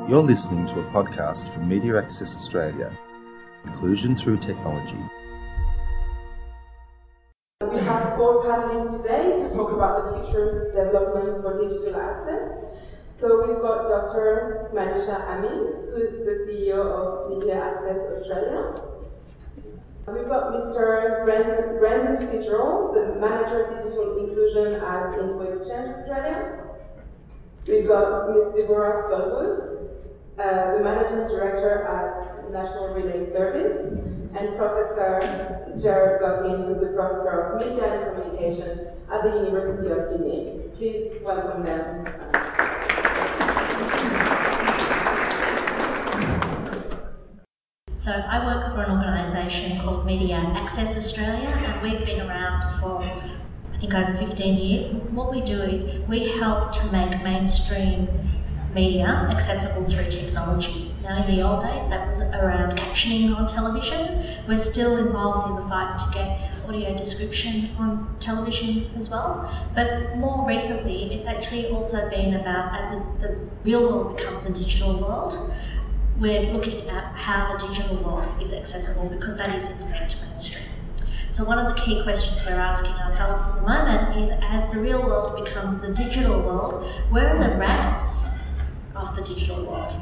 You're listening to a podcast from Media Access Australia, Inclusion Through Technology. We have 4 panelists today to talk about the future developments for digital access. So we've got Dr. Manisha Amin, who's the CEO of Media Access Australia. We've got Mr. Brendan Fitzgerald, the Manager of Digital Inclusion at Info Exchange Australia. We've got Ms. Deborah Feldwood, the Managing Director at National Relay Service, and Professor Jared Goggin, who's a Professor of Media and Communication at the University of Sydney. Please welcome them. So I work for an organisation called Media Access Australia, and we've been around for I think over 15 years. What we do is we help to make mainstream media accessible through technology. Now in the old days that was around captioning on television. We're still involved in the fight to get audio description on television as well. But more recently it's actually also been about, as the real world becomes the digital world, we're looking at how the digital world is accessible, because that is in fact mainstream. So one of the key questions we're asking ourselves at the moment is, as the real world becomes the digital world, where are the ramps of the digital world?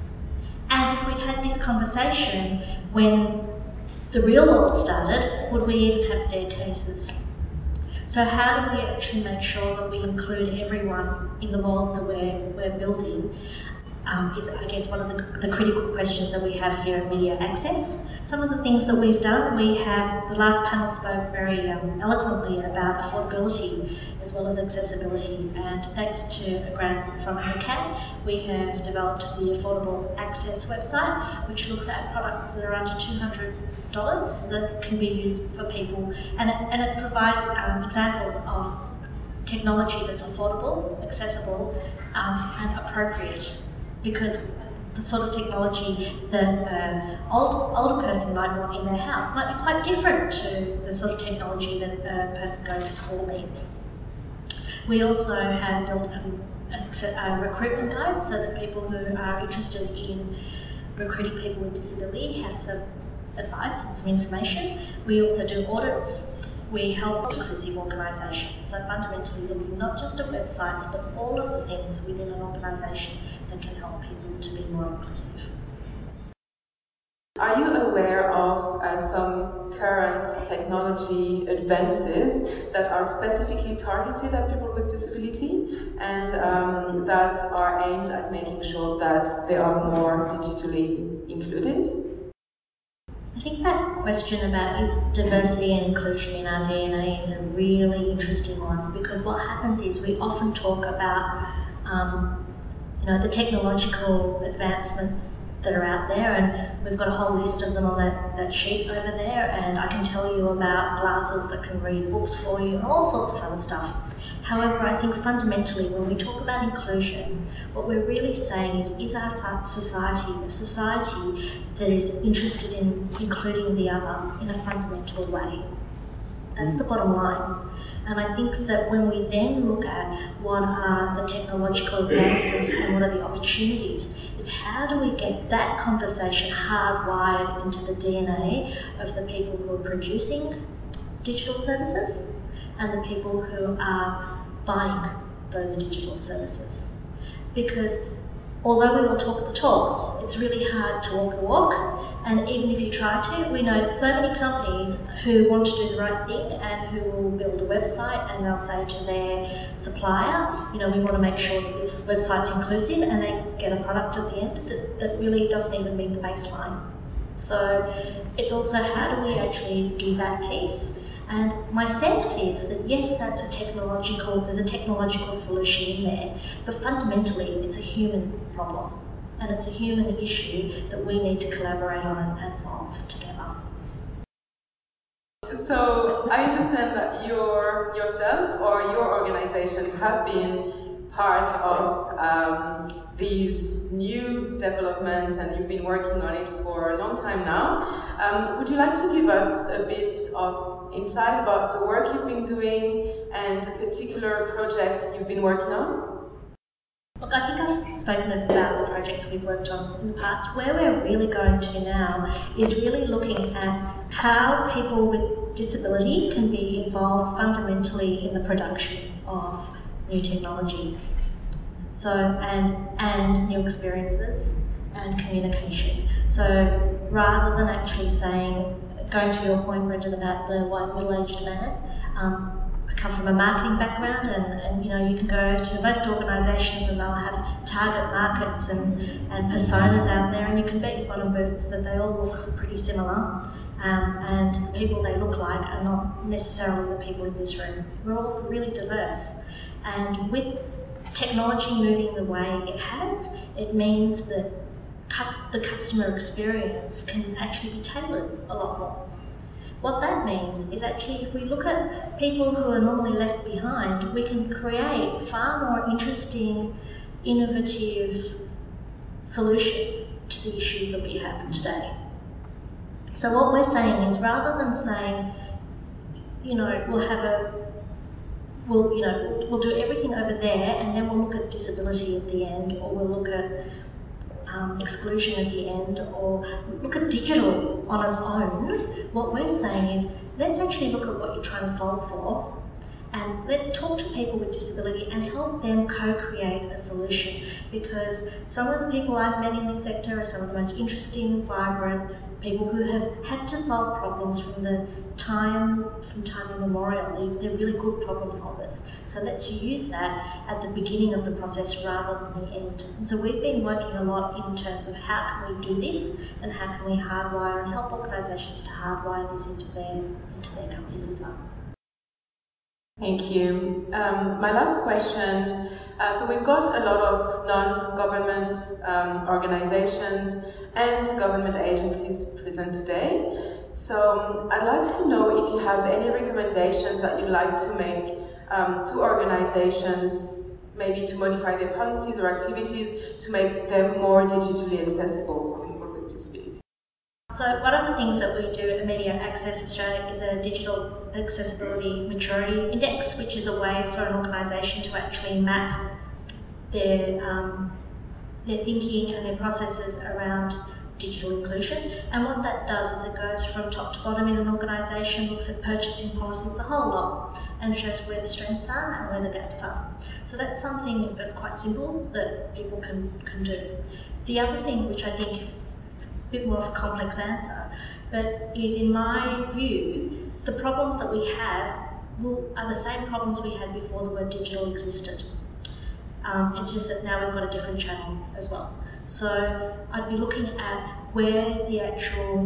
And if we'd had this conversation when the real world started, would we even have staircases? So how do we actually make sure that we include everyone in the world that we're building? Is, I guess, one of the critical questions that we have here at Media Access. Some of the things that we've done, the last panel spoke very eloquently about affordability as well as accessibility, and thanks to a grant from HOCAT, we have developed the Affordable Access website, which looks at products that are under $200 that can be used for people, and it provides examples of technology that's affordable, accessible, and appropriate. Because the sort of technology that an older person might want in their house might be quite different to the sort of technology that a person going to school needs. We also have built a recruitment guide so that people who are interested in recruiting people with disability have some advice and some information. We also do audits. We help inclusive organisations, so fundamentally looking not just at websites but all of the things within an organisation that can help people to be more inclusive. Are you aware of some current technology advances that are specifically targeted at people with disability and that are aimed at making sure that they are more digitally included? I think that question about is diversity and inclusion in our DNA is a really interesting one, because what happens is we often talk about the technological advancements that are out there, and we've got a whole list of them on that sheet over there, and I can tell you about glasses that can read books for you and all sorts of other stuff. However, I think fundamentally when we talk about inclusion, what we're really saying is our society a society that is interested in including the other in a fundamental way? That's the bottom line. And I think that when we then look at what are the technological advances and what are the opportunities, it's how do we get that conversation hardwired into the DNA of the people who are producing digital services and the people who are buying those digital services. Because although we all talk the talk, it's really hard to walk the walk, and even if you try to, we know so many companies who want to do the right thing and who will build a website and they'll say to their supplier, we want to make sure that this website's inclusive, and they get a product at the end that really doesn't even meet the baseline. So it's also how do we actually do that piece? And my sense is that yes, there's a technological solution in there, but fundamentally it's a human problem. And it's a human issue that we need to collaborate on and solve together. So I understand that yourself or your organizations have been part of these new developments, and you've been working on it for a long time now. Would you like to give us a bit of insight about the work you've been doing and particular projects you've been working on? Look, I think I've spoken about the projects we've worked on in the past. Where we're really going to now is really looking at how people with disability can be involved fundamentally in the production of new technology. So, and new experiences and communication. So rather than actually saying, going to your point, Brendan, about the white middle-aged man, I come from a marketing background, and you can go to most organisations and they'll have target markets and personas out there, and you can bet your bottom boots that they all look pretty similar, and the people they look like are not necessarily the people in this room. We're all really diverse, and with technology moving the way it has, it means that the customer experience can actually be tailored a lot more. What that means is actually if we look at people who are normally left behind, we can create far more interesting, innovative solutions to the issues that we have today. So what we're saying is, rather than saying, we'll do everything over there and then we'll look at disability at the end, or we'll look at exclusion at the end, or look at digital on its own, what we're saying is, let's actually look at what you're trying to solve for, and let's talk to people with disability and help them co-create a solution, because some of the people I've met in this sector are some of the most interesting, vibrant people who have had to solve problems from time immemorial. They're really good problem solvers. So let's use that at the beginning of the process rather than the end. And so we've been working a lot in terms of how can we do this, and how can we hardwire and help organisations to hardwire this into their companies as well. Thank you. My last question, so we've got a lot of non-government organizations and government agencies present today. So I'd like to know if you have any recommendations that you'd like to make to organizations, maybe to modify their policies or activities to make them more digitally accessible for people with disabilities. So one of the things that we do at Media Access Australia is a digital accessibility maturity index, which is a way for an organisation to actually map their thinking and their processes around digital inclusion. And what that does is it goes from top to bottom in an organisation, looks at purchasing policies, the whole lot, and shows where the strengths are and where the gaps are. So that's something that's quite simple that people can do. The other thing, which I think bit more of a complex answer, but is, in my view, the problems that we have are the same problems we had before the word digital existed. It's just that now we've got a different channel as well. So I'd be looking at where the actual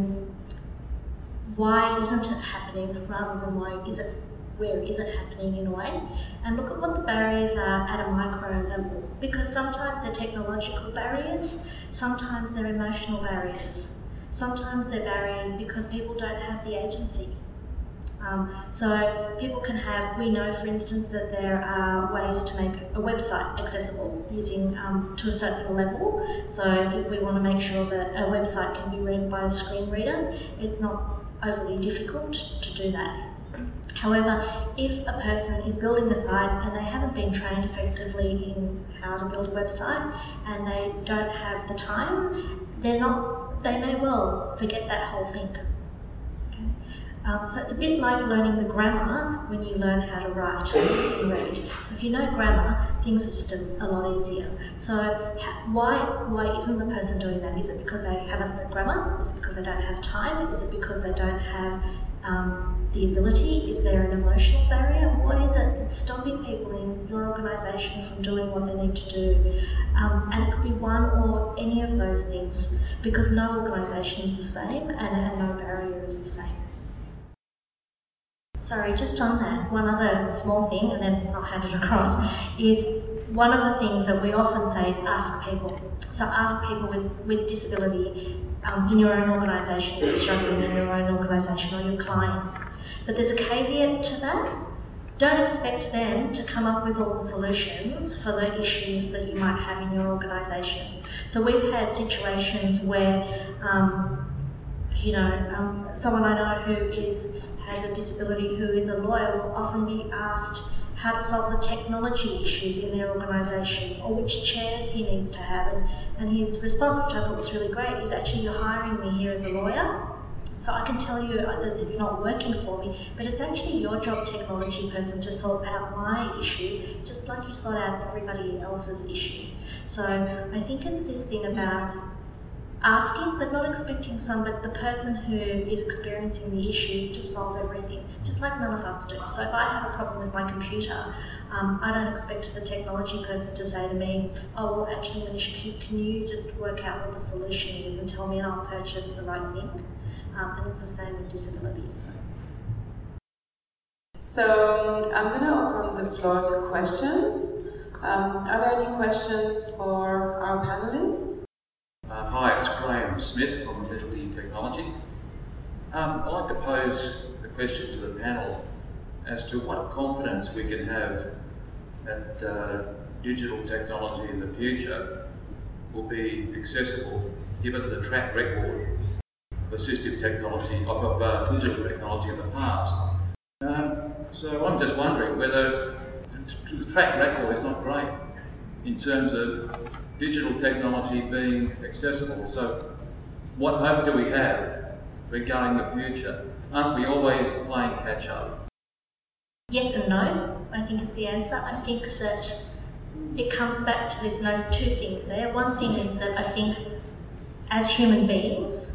why isn't it happening rather than where is it happening in a way, and look at what the barriers are at a micro level, because sometimes they're technological barriers, sometimes they're emotional barriers, sometimes they're barriers because people don't have the agency. So people can have, we know for instance that there are ways to make a website accessible using to a certain level. So if we want to make sure that a website can be read by a screen reader, it's not overly difficult to do that. However, if a person is building a site and they haven't been trained effectively in how to build a website and they don't have the time, they may well forget that whole thing. So it's a bit like learning the grammar when you learn how to write and read. So if you know grammar, things are just a lot easier. So why isn't the person doing that? Is it because they haven't learned grammar? Is it because they don't have time? Is it because they don't have the ability? Is there an emotional barrier? What is it that's stopping people in your organisation from doing what they need to do? And it could be one or any of those things, because no organisation is the same and no barrier is the same. Sorry, just on that, one other small thing, and then I'll hand it across, is one of the things that we often say is ask people. So ask people with disability in your own organisation, if you're struggling in your own organisation, or your clients. But there's a caveat to that. Don't expect them to come up with all the solutions for the issues that you might have in your organisation. So we've had situations where, someone I know who has a disability who is a lawyer will often be asked, how to solve the technology issues in their organisation, or which chairs he needs to have. And his response, which I thought was really great, is actually, you're hiring me here as a lawyer, so I can tell you that it's not working for me, but it's actually your job, technology person, to sort out my issue, just like you sort out everybody else's issue. So I think it's this thing about asking, but not expecting the person who is experiencing the issue to solve everything, just like none of us do. So if I have a problem with my computer, I don't expect the technology person to say to me, oh, well, actually, Manisha, can you just work out what the solution is and tell me, and I'll purchase the right thing. And it's the same with disabilities. So I'm going to open the floor to questions. Are there any questions for our panelists? Hi, it's Graham Smith from Ability Technology. I'd like to pose the question to the panel as to what confidence we can have that digital technology in the future will be accessible, given the track record of assistive technology, of digital technology in the past. So I'm just wondering whether the track record is not great in terms of digital technology being accessible. So what hope do we have regarding the future? Aren't we always playing catch up? Yes and no, I think is the answer. I think that it comes back to there's two things there. One thing is that I think as human beings,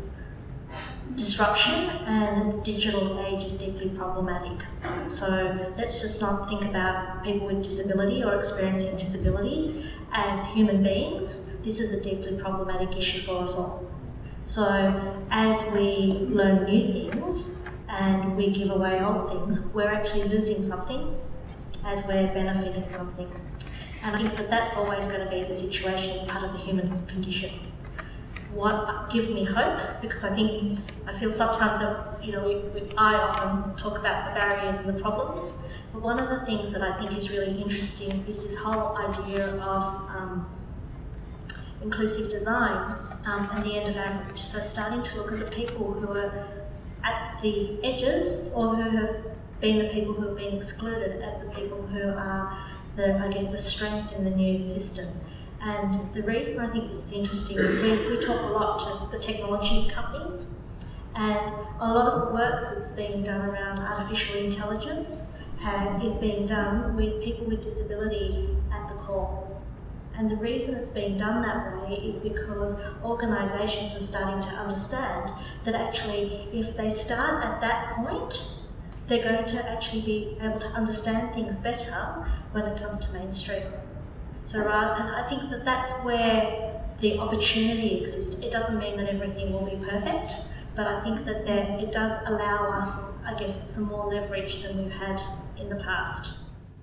disruption and the digital age is deeply problematic. So let's just not think about people with disability or experiencing disability. As human beings, this is a deeply problematic issue for us all. So as we learn new things and we give away old things, we're actually losing something as we're benefiting something. And I think that that's always going to be the situation. It's part of the human condition. What gives me hope, because I feel sometimes that, I often talk about the barriers and the problems, but one of the things that I think is really interesting is this whole idea of inclusive design and the end of average. So starting to look at the people who are at the edges, or who have been the people who have been excluded, as the people who are the strength in the new system. And the reason I think this is interesting is we talk a lot to the technology companies, and a lot of the work that's being done around artificial intelligence is being done with people with disability at the core. And the reason it's being done that way is because organisations are starting to understand that actually if they start at that point, they're going to actually be able to understand things better when it comes to mainstream. And I think that that's where the opportunity exists. It doesn't mean that everything will be perfect, but I think that it does allow us, some more leverage than we've had in the past.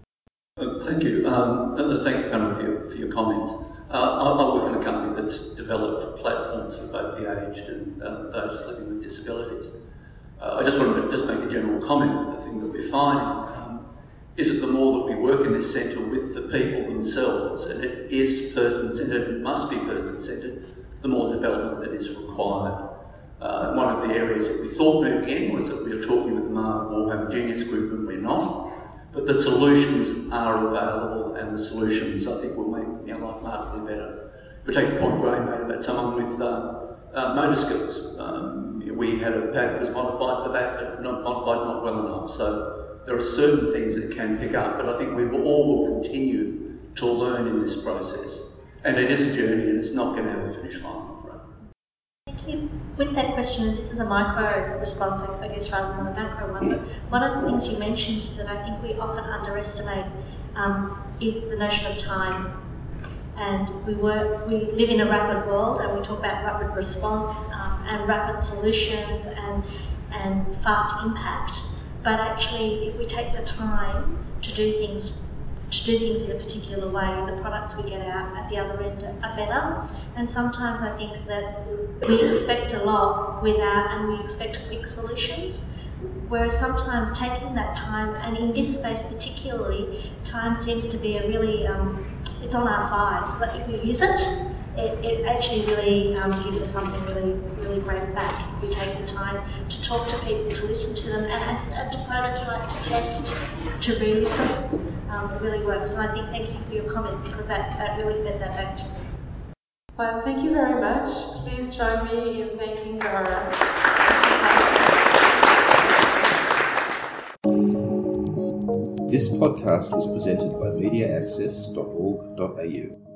Thank you. And thank you, panel, for your comments. I work in a company that's developed platforms for both the aged and those living with disabilities. I just want to make a general comment. The thing that we're finding is that the more that we work in this centre with the people themselves, and it is person-centred and must be person-centred, the more development that is required. One of the areas that we thought moving in was that we were talking with the Margaret Warhammer Genius Group, and we're not. But the solutions are available, and the solutions, I think, will make our life markedly better. If we take the point Graham made about someone with motor skills, we had a pad that was modified for that, but not well enough. So there are certain things that can pick up, but I think we all will continue to learn in this process. And it is a journey, and it's not going to have a finish line, I'm afraid. Thank you. With that question, this is a micro response, rather than a macro one, but one of the things you mentioned that I think we often underestimate is the notion of time. And we live in a rapid world, and we talk about rapid response and rapid solutions and fast impact. But actually, if we take the time to do things in a particular way, the products we get out at the other end are better. And sometimes I think that we expect a lot and we expect quick solutions. Whereas sometimes taking that time, and in this space particularly, time seems to be a really, it's on our side. But if we use it, it actually really gives us something really, really great back. If we take the time to talk to people, to listen to them, and to prototype, to test, to re-listen. really works. So I think thank you for your comment, because that really fed that back to me. Well, thank you very much. Please join me in thanking our This podcast was presented by MediaAccess.org.au.